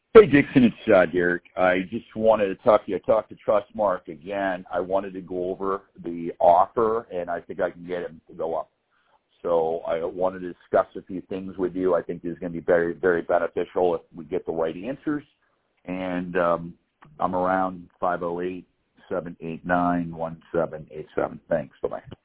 Hey, Dixon, it's Derek. I just wanted to talk to you. I talked to Trustmark again. I wanted to go over the offer, and I think I can get him to go up. So I wanted to discuss a few things with you. I think this is going to be very, very beneficial if we get the right answers. And I'm around 508-789-1787. Thanks. Bye-bye.